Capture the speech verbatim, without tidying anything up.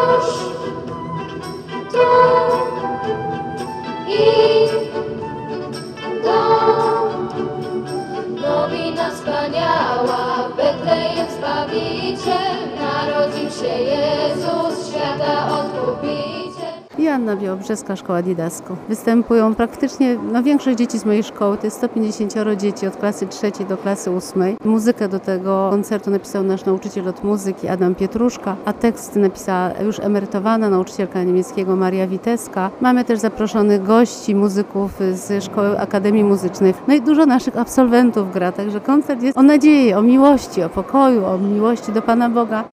już tu i dom. Nowina wspaniała, w Betlejem Zbawiciel, narodził się Jezus, świata Odkupiciel. Joanna Białobrzeska, Szkoła Didasco. Występują praktycznie no, większość dzieci z mojej szkoły, to jest sto pięćdziesiąt dzieci od klasy trzeciej do klasy ósmej. Muzykę do tego koncertu napisał nasz nauczyciel od muzyki Adam Pietruszka, a teksty napisała już emerytowana nauczycielka niemieckiego Maria Witeska. Mamy też zaproszonych gości, muzyków z Szkoły Akademii Muzycznej. No i dużo naszych absolwentów gra, także koncert jest o nadziei, o miłości, o pokoju, o miłości do Pana Boga.